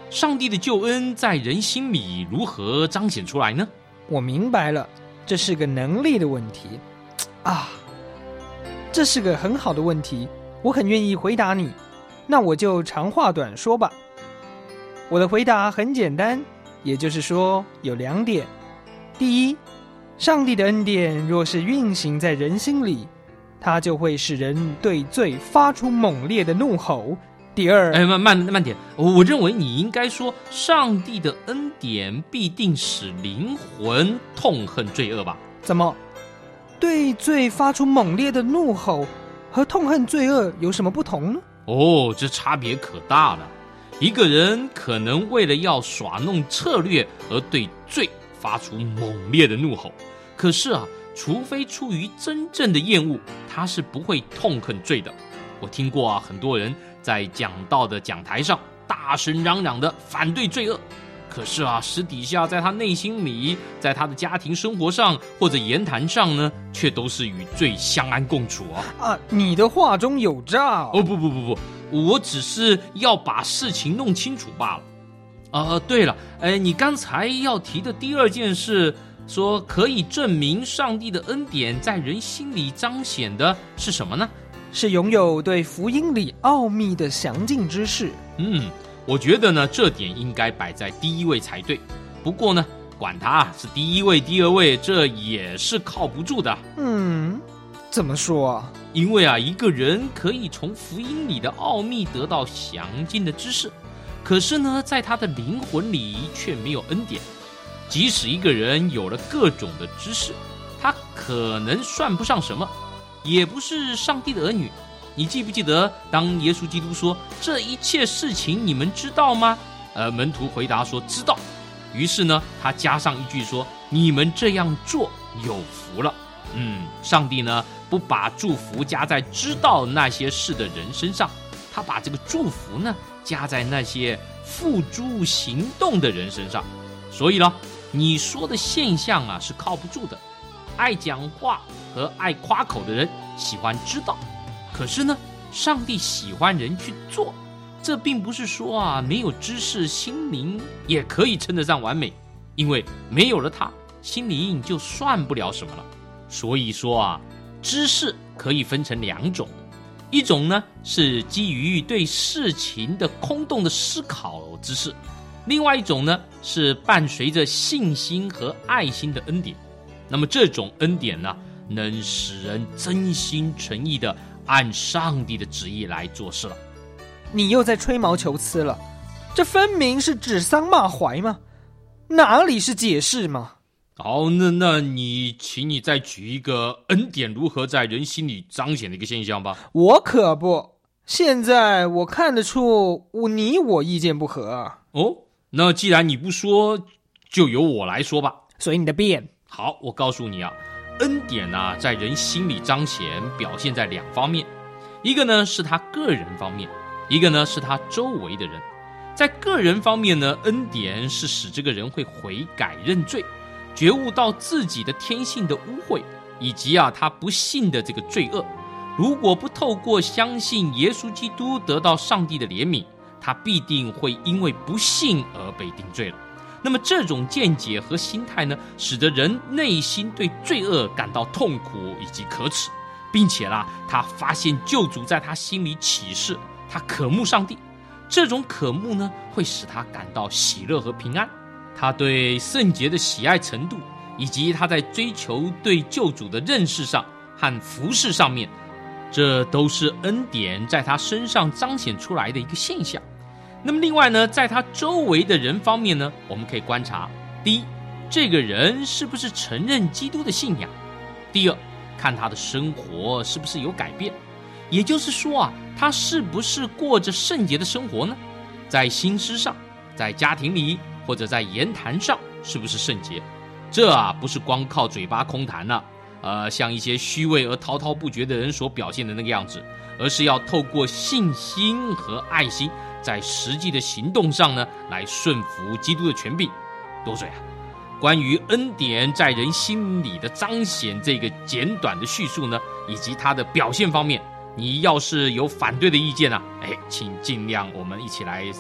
上帝的救恩在人心里如何彰显出来呢？ 我明白了，这是个能力的问题啊，这是个很好的问题，我很愿意回答你。那我就长话短说吧。我的回答很简单，也就是说有两点。第一，上帝的恩典若是运行在人心里，它就会使人对罪发出猛烈的怒吼。第二， 哎，慢慢慢点，我认为你应该说，上帝的恩典必定使灵魂痛恨罪恶吧？ 怎么，对罪发出猛烈的怒吼和痛恨罪恶有什么不同呢？ 哦，这差别可大了。一个人可能为了要耍弄策略而对罪发出猛烈的怒吼，可是啊，除非出于真正的厌恶，他是不会痛恨罪的。我听过啊，很多人在讲道的讲台上大声嚷嚷的反对罪恶，可是啊，私底下在他内心里，在他的家庭生活上或者言谈上呢，却都是与罪相安共处啊！ 啊，你的话中有诈哦！ 哦，不不不不，我只是要把事情弄清楚罢了。呃，对了，哎，你刚才要提的第二件事，说可以证明上帝的恩典在人心里彰显的是什么呢？ 是拥有对福音里奥秘的详尽知识。 嗯，我觉得呢，这点应该摆在第一位才对。不过呢，管他是第一位、第二位，这也是靠不住的。 嗯，怎么说啊？ 因为啊，一个人可以从福音里的奥秘得到详尽的知识，可是呢，在他的灵魂里却没有恩典。即使一个人有了各种的知识，他可能算不上什么，也不是上帝的儿女。你记不记得当耶稣基督说这一切事情你们知道吗？呃，门徒回答说知道。于是呢，他加上一句说你们这样做有福了。嗯，上帝呢不把祝福加在知道那些事的人身上，他把这个祝福呢加在那些付诸行动的人身上。所以呢，你说的现象啊是靠不住的。爱讲话和爱夸口的人喜欢知道，可是呢，上帝喜欢人去做。这并不是说啊，没有知识，心灵也可以称得上完美，因为没有了它，心灵就算不了什么了。所以说啊，知识可以分成两种，一种呢是基于对事情的空洞的思考知识，另外一种呢是伴随着信心和爱心的恩典。那么这种恩典呢，能使人真心诚意的按上帝的旨意来做事了。 你又在吹毛求疵了，这分明是指桑骂槐嘛，哪里是解释嘛？ 好，那那你请你再举一个恩典如何在人心里彰显的一个现象吧。 我可不，现在我看得出你我意见不合。 哦，那既然你不说，就由我来说吧。 所以你的辩。 好，我告诉你啊，恩典啊在人心里彰显表现在两方面，一个呢是他个人方面，一个呢是他周围的人。在个人方面呢，恩典是使这个人会悔改认罪，觉悟到自己的天性的污秽，以及啊他不信的这个罪恶。如果不透过相信耶稣基督得到上帝的怜悯，他必定会因为不信而被定罪了。那么这种见解和心态呢，使得人内心对罪恶感到痛苦以及可耻，并且啦，他发现救主在他心里启示，他渴慕上帝。这种渴慕呢，会使他感到喜乐和平安。他对圣洁的喜爱程度，以及他在追求对救主的认识上和服事上面，这都是恩典在他身上彰显出来的一个现象。那么另外呢，在他周围的人方面呢，我们可以观察，第一，这个人是不是承认基督的信仰；第二，看他的生活是不是有改变，也就是说啊，他是不是过着圣洁的生活呢？在心思上，在家庭里，或者在言谈上，是不是圣洁？这啊，不是光靠嘴巴空谈了、啊，呃，像一些虚伪而滔滔不绝的人所表现的那个样子，而是要透过信心和爱心，在实际的行动上呢，来顺服基督的权柄。多嘴啊！关于恩典在人心里的彰显这个简短的叙述呢，以及它的表现方面，你要是有反对的意见啊，哎，请尽量我们一起来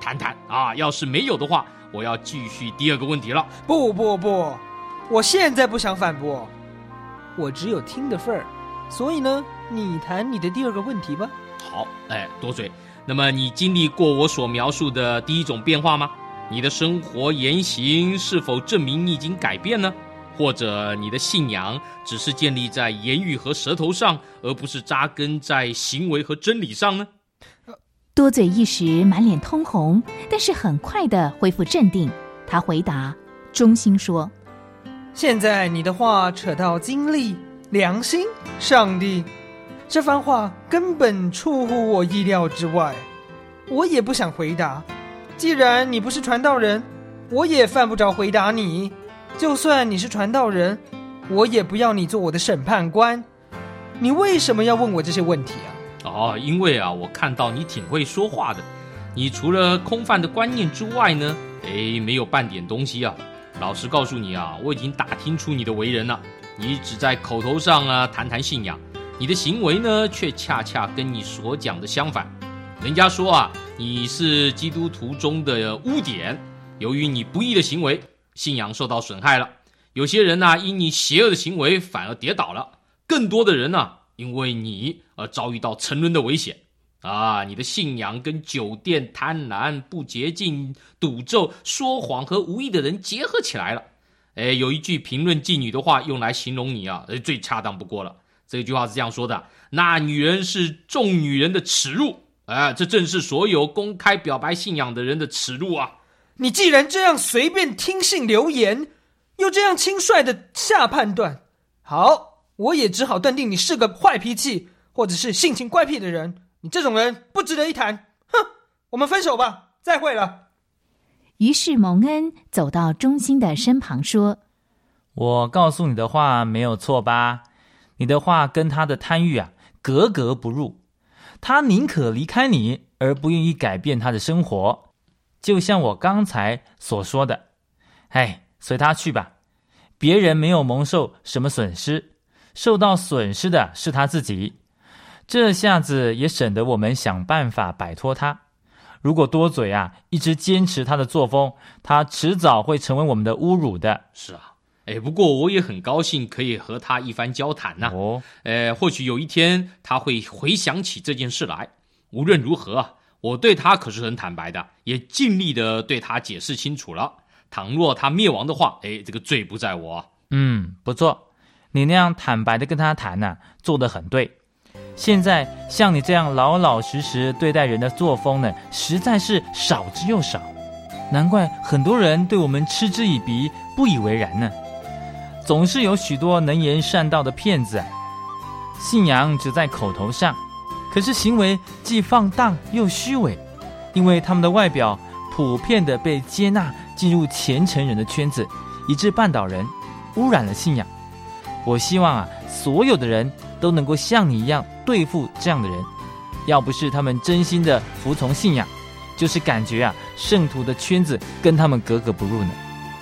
谈谈啊。要是没有的话，我要继续第二个问题了。 不不不，我现在不想反驳，我只有听的份儿。所以呢，你谈你的第二个问题吧。 好，哎，多嘴。那么你经历过我所描述的第一种变化吗？你的生活言行是否证明你已经改变呢？或者你的信仰只是建立在言语和舌头上，而不是扎根在行为和真理上呢？ 多嘴一时满脸通红，但是很快的恢复镇定。他回答，衷心说： 现在你的话扯到经历、良心、上帝，这番话根本出乎我意料之外，我也不想回答。既然你不是传道人，我也犯不着回答你。就算你是传道人，我也不要你做我的审判官。你为什么要问我这些问题啊？ 哦，因为啊，我看到你挺会说话的。你除了空泛的观念之外呢，哎，没有半点东西啊。老实告诉你啊，我已经打听出你的为人了。你只在口头上啊谈谈信仰，你的行为呢，却恰恰跟你所讲的相反。人家说啊，你是基督徒中的污点，由于你不义的行为，信仰受到损害了。有些人呢、啊，因你邪恶的行为反而跌倒了；更多的人呢、啊，因为你而遭遇到沉沦的危险。啊，你的信仰跟酒店、贪婪、不洁净、赌咒、说谎和无义的人结合起来了。哎，有一句评论妓女的话用来形容你啊，最恰当不过了。这句话是这样说的：那女人是众女人的耻辱。哎，这正是所有公开表白信仰的人的耻辱啊！ 你既然这样随便听信流言，又这样轻率的下判断，好，我也只好断定你是个坏脾气或者是性情怪癖的人。你这种人不值得一谈。哼，我们分手吧，再会了。 于是蒙恩走到忠心的身旁说： 我告诉你的话没有错吧？你的话跟他的贪欲啊格格不入。他宁可离开你，而不愿意改变他的生活。就像我刚才所说的，哎，随他去吧。别人没有蒙受什么损失，受到损失的是他自己。这下子也省得我们想办法摆脱他。如果多嘴啊，一直坚持他的作风，他迟早会成为我们的侮辱的。 是啊，哎，不过我也很高兴可以和他一番交谈呐、啊。哦，呃，或许有一天他会回想起这件事来。无论如何啊，我对他可是很坦白的，也尽力的对他解释清楚了。倘若他灭亡的话，哎，这个罪不在我。 嗯，不错，你那样坦白的跟他谈啊，做得很对。现在像你这样老老实实对待人的作风呢，实在是少之又少，难怪很多人对我们嗤之以鼻，不以为然呢。总是有许多能言善道的骗子啊，信仰只在口头上，可是行为既放荡又虚伪，因为他们的外表普遍的被接纳进入虔诚人的圈子，以致绊倒人，污染了信仰。我希望啊，所有的人都能够像你一样对付这样的人，要不是他们真心的服从信仰，就是感觉啊，圣徒的圈子跟他们格格不入呢。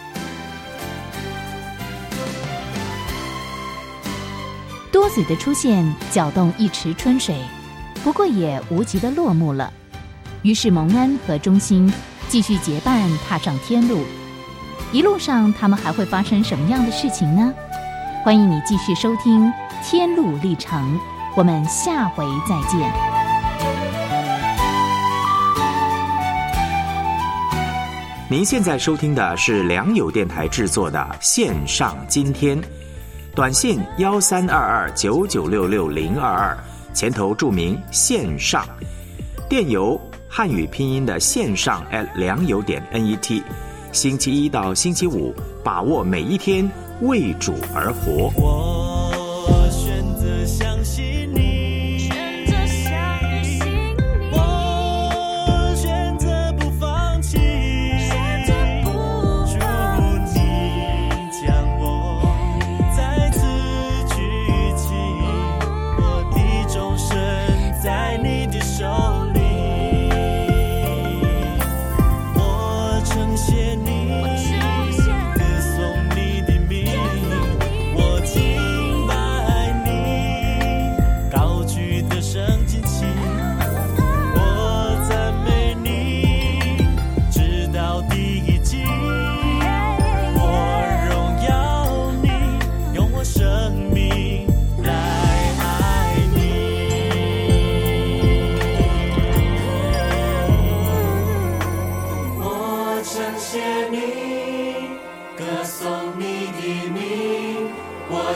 多嘴的出现搅动一池春水，不过也无极的落幕了。于是蒙恩和忠心继续结伴踏上天路，一路上他们还会发生什么样的事情呢？欢迎你继续收听《天路历程》，我们下回再见。 您现在收听的是良友电台制作的线上今天，短信幺三二二九九六六零二二，前头注明线上，电邮汉语拼音的线上 at 良友点 net， 星期一到星期五，把握每一天，为主而活。 我选择相信你，选择相信你，我选择不放弃，选择不放弃，祝你将我再次举起，我的终身在你的手里，我称谢你，歌颂你的名，我敬拜你，高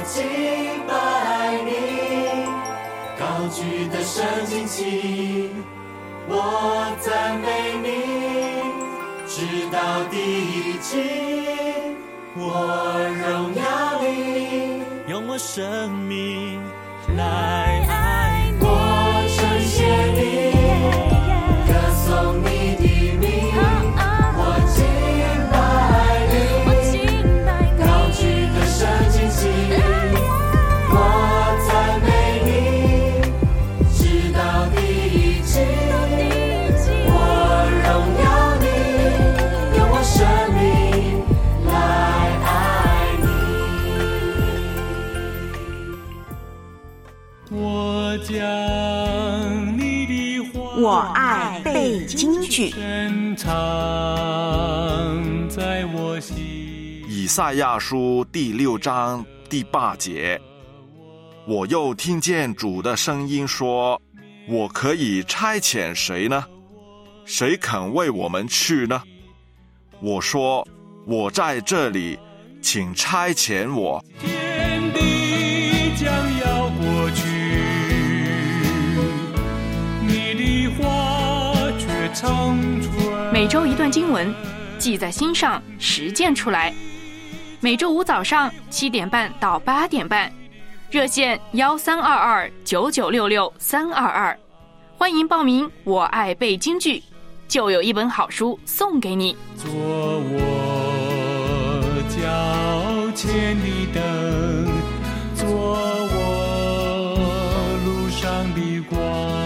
敬拜你，高举的圣经旗，我赞美你，直到地极，我荣耀你，用我生命来爱你，我称谢你，歌颂你的名，我敬拜你，高举的圣经旗，我赞美你，直到地极，我荣耀你，用我生命来爱你，我将你的话我爱背京剧珍藏在我心。 以赛亚书第六章第八节，我又听见主的声音说，我可以差遣谁呢？谁肯为我们去呢？我说，我在这里，请差遣我。 天地将要过去，你的话却长存。 每周一段经文，记在心上，实践出来。每周五早上七点半到八点半，热线幺三二二九九六六三二二，欢迎报名。我爱背京剧，就有一本好书送给你。 做我脚前的灯，做我路上的光。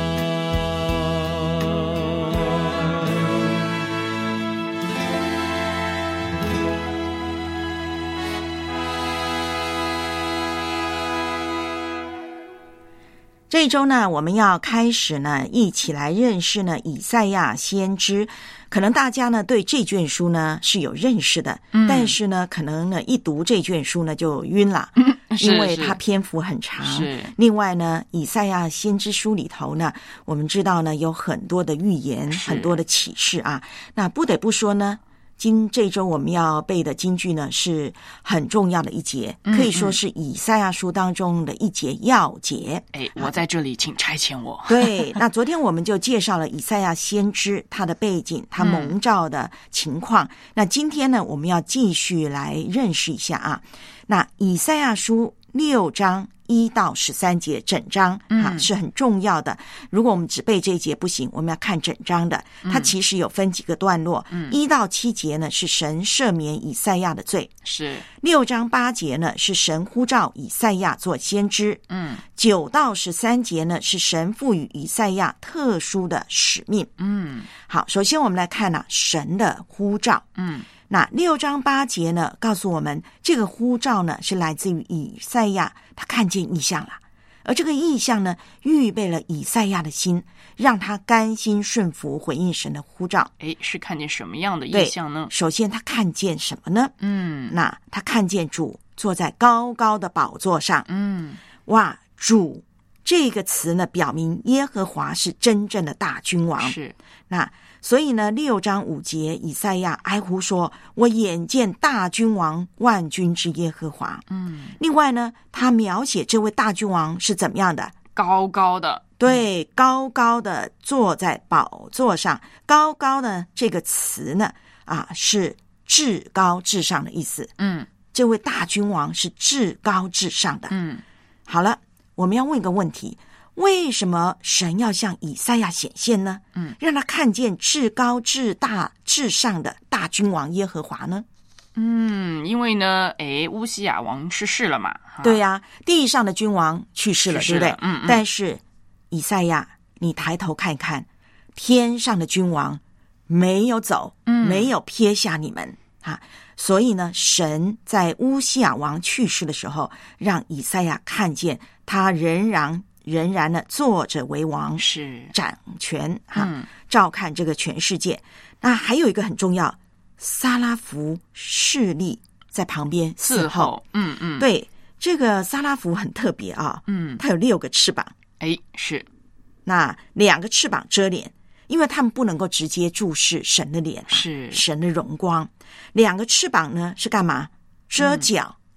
这一周呢，我们要开始呢，一起来认识呢以赛亚先知。可能大家呢对这卷书呢是有认识的，嗯、但是呢，可能呢一读这卷书呢就晕了，嗯、因为它篇幅很长。 是。 另外呢，以赛亚先知书里头呢，我们知道呢有很多的预言，很多的启示啊。那不得不说呢。今这周我们要背的金句呢，是很重要的一节，可以说是以赛亚书当中的一节要节。 哎，我在这里，请差遣我。 对，那昨天我们就介绍了以赛亚先知他的背景，他蒙召的情况。嗯、那今天呢，我们要继续来认识一下啊。那以赛亚书六章一到十三节整章啊、嗯、是很重要的。如果我们只背这一节不行，我们要看整章的。它其实有分几个段落，嗯、一到七节呢是神赦免以赛亚的罪， 是六章八节呢是神呼召以赛亚做先知，嗯，九到十三节呢是神赋予以赛亚特殊的使命，嗯。好，首先我们来看呢、啊、神的呼召，嗯。那六章八节呢，告诉我们这个呼召呢是来自于以赛亚，他看见异象了，而这个异象呢，预备了以赛亚的心，让他甘心顺服回应神的呼召。 诶，是看见什么样的异象呢？ 首先他看见什么呢？嗯，那他看见主坐在高高的宝座上。嗯，哇，主这个词呢，表明耶和华是真正的大君王。 是， 那。所以呢，六章五节，以赛亚哀呼说：“我眼见大君王，万军之耶和华。”嗯，另外呢，他描写这位大君王是怎么样的？ 高高的， 对，高高的坐在宝座上。高高的这个词呢，啊，是至高至上的意思。嗯，这位大君王是至高至上的。嗯，好了，我们要问一个问题。为什么神要向以赛亚显现呢？嗯，让他看见至高至大至上的大君王耶和华呢？ 嗯，因为呢，诶，乌西雅王去世了嘛。 对呀、啊，地上的君王去世了， 去世了对不对？ 嗯嗯。 但是以赛亚，你抬头看看，天上的君王没有走，嗯、没有撇下你们啊。所以呢，神在乌西雅王去世的时候，让以赛亚看见他仍然。仍然呢，坐着为王， 是掌权哈、嗯，照看这个全世界。那还有一个很重要，撒拉弗侍立在旁边伺候。嗯嗯，对，这个撒拉弗很特别啊，嗯，它有六个翅膀， 哎，是那两个翅膀遮脸，因为他们不能够直接注视神的脸， 是神的荣光。两个翅膀呢是干嘛？遮脚。嗯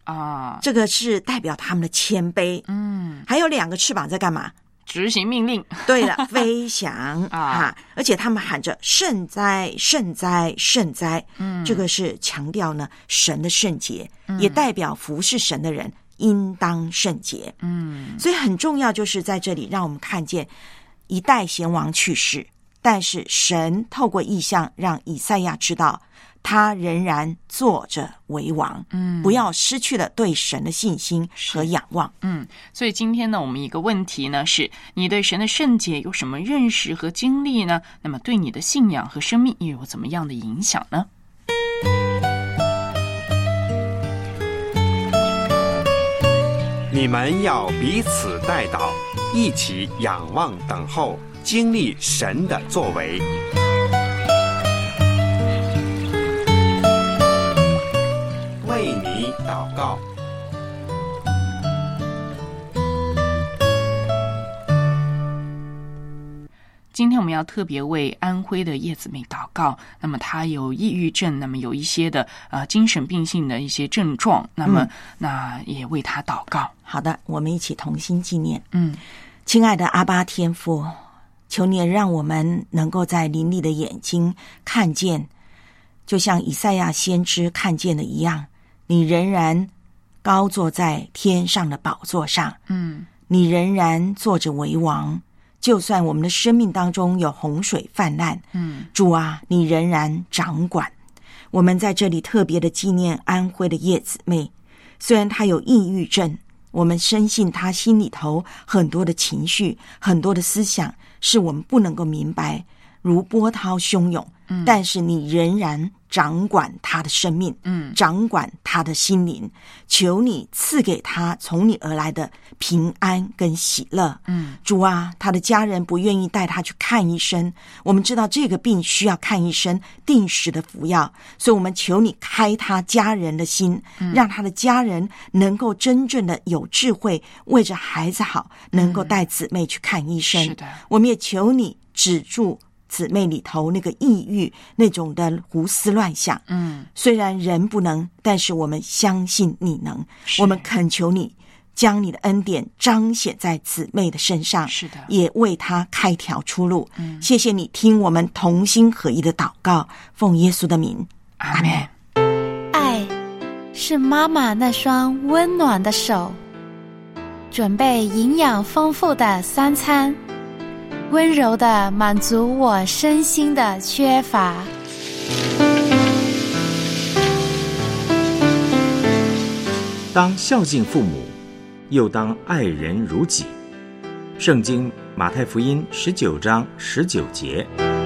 啊， 这个是代表他们的谦卑。嗯，还有两个翅膀在干嘛？ 执行命令。 对了，飞翔啊, 啊！而且他们喊着圣哉圣哉圣哉，嗯，这个是强调呢神的圣洁，嗯，也代表服侍神的人应当圣洁。嗯，所以很重要，就是在这里让我们看见一代贤王去世，但是神透过异象让以赛亚知道他仍然坐着为王，嗯，不要失去了对神的信心和仰望。 嗯，所以今天呢，我们一个问题呢是：你对神的圣洁有什么认识和经历呢？那么对你的信仰和生命又有怎么样的影响呢？ 你们要彼此代祷，一起仰望等候，经历神的作为。为你祷告。 今天我们要特别为安徽的叶姊妹祷告。那么她有抑郁症，那么有一些的呃精神病性的一些症状，那么、嗯、那也为她祷告。 好的，我们一起同心纪念。 嗯， 亲爱的阿爸天父，求你让我们能够在灵力的眼睛看见，就像以赛亚先知看见的一样，你仍然高坐在天上的宝座上， 嗯， 你仍然坐着为王。就算我们的生命当中有洪水泛滥， 嗯， 主啊，你仍然掌管。我们在这里特别的纪念安徽的叶姊妹，虽然她有抑郁症，我们深信她心里头很多的情绪，很多的思想是我们不能够明白，如波涛汹涌，嗯，但是你仍然掌管他的生命， 嗯， 掌管他的心灵，求你赐给他从你而来的平安跟喜乐。 嗯， 主啊，他的家人不愿意带他去看医生，我们知道这个病需要看医生，定时的服药，所以我们求你开他家人的心， 嗯， 让他的家人能够真正的有智慧，为着孩子好，能够带姊妹去看医生。 嗯，是的， 我们也求你止住姊妹里头那个抑郁，那种的胡思乱想。 嗯， 虽然人不能，但是我们相信你能。我们恳求你将你的恩典彰显在姊妹的身上， 是的， 也为她开条出路。 嗯， 谢谢你听我们同心合一的祷告，奉耶稣的名， 阿们。 爱是妈妈那双温暖的手，准备营养丰富的三餐，温柔地满足我身心的缺乏。 当孝敬父母，又当爱人如己。圣经马太福音十九章十九节。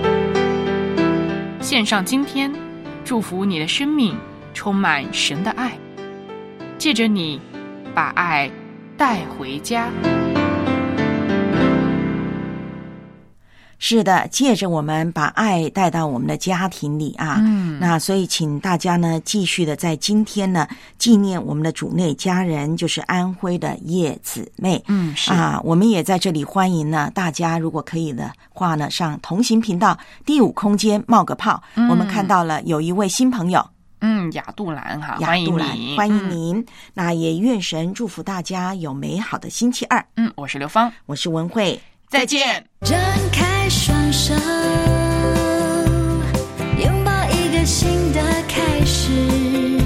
献上今天，祝福你的生命充满神的爱，借着你把爱带回家。 是的，借着我们把爱带到我们的家庭里啊， 嗯， 那所以请大家呢继续的在今天呢纪念我们的主内家人，就是安徽的叶姊妹。 嗯，是啊，我们也在这里欢迎呢大家，如果可以的话呢，上同行频道第五空间冒个泡。嗯，我们看到了有一位新朋友。 嗯，亚杜兰哈， 亚杜兰， 欢迎你， 欢迎您。嗯，那也愿神祝福大家有美好的星期二。 嗯，我是刘芳， 我是文慧， 再见。 张开双手，拥抱一个新的开始。